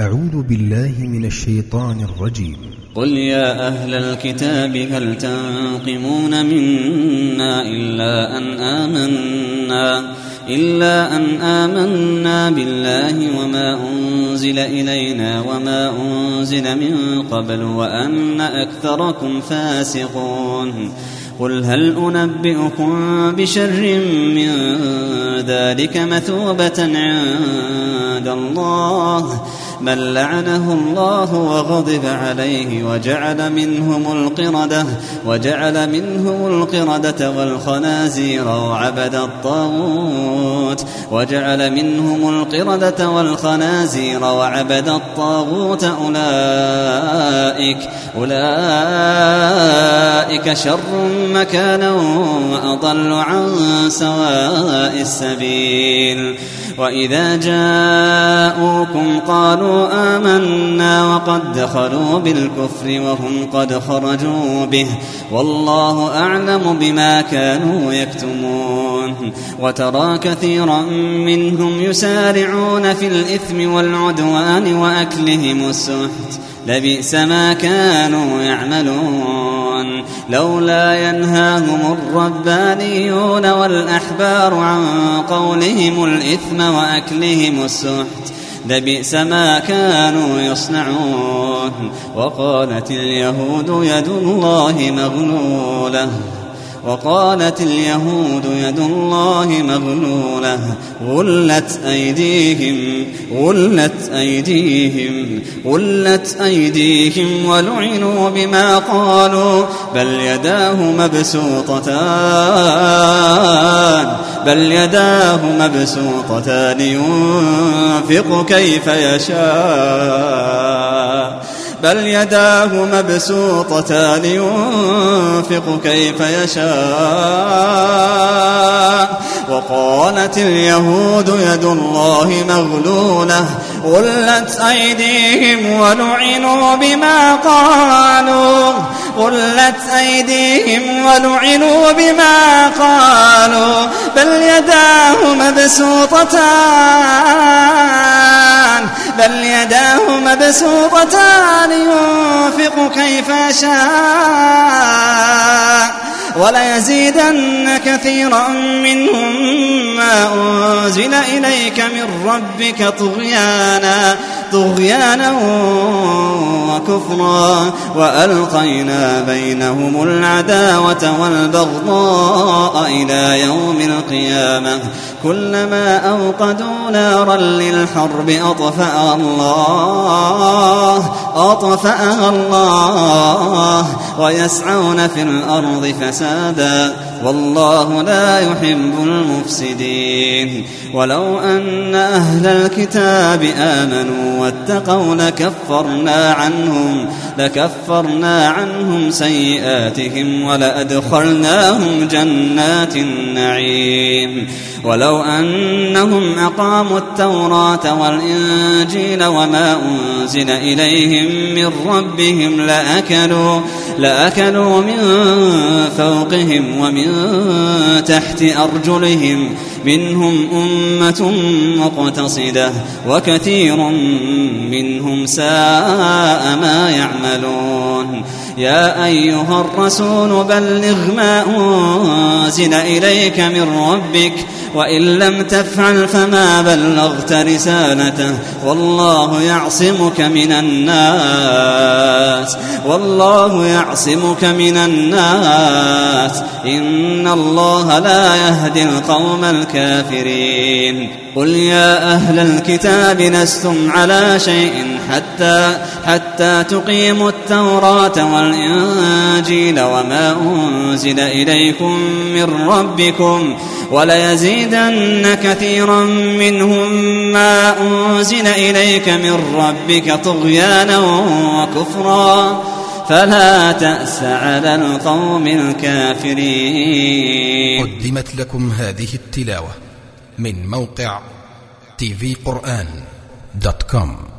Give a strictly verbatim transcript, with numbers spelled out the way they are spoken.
أعوذ بالله من الشيطان الرجيم. قل يا أهل الكتاب هل تنقمون منا إلا أن آمنا إلا أن آمنا بالله وما أنزل إلينا وما أنزل من قبل وأن أكثركم فاسقون. قل هل أنبئكم بشر من ذلك مثوبة عند الله من لعنه الله وغضب عليه وجعل منهم القردة وجعل منهم القردة والخنازير وعبد الطاغوت وجعل منهم القردة والخنازير وعبد الطاغوت أولئك أولئك شر مكانا وأضل عن سواء السبيل. وإذا جاءوكم قالوا آمنا وقد دخلوا بالكفر وهم قد خرجوا به والله أعلم بما كانوا يكتمون. وترى كثيرا منهم يسارعون في الإثم والعدوان وأكلهم السحت لبئس ما كانوا يعملون. لولا ينهاهم الربانيون والأحبار عن قولهم الإثم وأكلهم السحت لبئس ما كانوا يصنعون. وقالت اليهود يد الله مغلولة وقالت اليهود يد الله مغلولة غلت أيديهم غلت أيديهم غلت أيديهم ولعنوا بما قالوا بل يداه مبسوطتان بل يداه مبسوطتان ينفق كيف يشاء بل يداه مبسوطتان ينفق كيف يشاء. وقالت اليهود يد الله مغلولة غلت أيديهم ولعنوا بما قالوا غلت أيديهم ولعنوا بما قالوا بل يداه مبسوطتان بل يداه مبسوطتان ينفق كيف يشاء. وليزيدن كثيرا منهم ما أنزل إليك من ربك طغيانا طغيانا وكفرا وألقينا بينهم العداوة والبغضاء إلى يوم القيامة كلما أوقدوا نارا للحرب أطفأها الله أطفأها الله ويسعون في الأرض فسادا والله لا يحب المفسدين. ولو أن أهل الكتاب آمنوا واتقوا لكفرنا عنهم لكفرنا عنهم سيئاتهم ولأدخلناهم جنات النعيم. ولو أنهم أقاموا التوراة والإنجيل وما أنزل إليهم من ربهم لأكلوا لأكلوا من فوقهم ومن تحت أرجلهم منهم أمة مقتصدة وكثير منهم ساء ما يعملون. يا أيها الرسول بلغ ما أنزل إليك من ربك وإن لم تفعل فما بلغت رسالته والله يعصمك من الناس والله يعصمك من الناس إن الله لا يهدي القوم الكافرين. قل يا أهل الكتاب لستم على شيء حتى حتى تقيموا التوراة والإنجيل وما أنزل إليكم من ربكم وليزيدن كثيرا منهم ما أنزل إليك من ربك طغيانا وكفرا فلا تأس على القوم الكافرين. قدمت لكم هذه التلاوة من موقع تي في قرآن دوت كوم.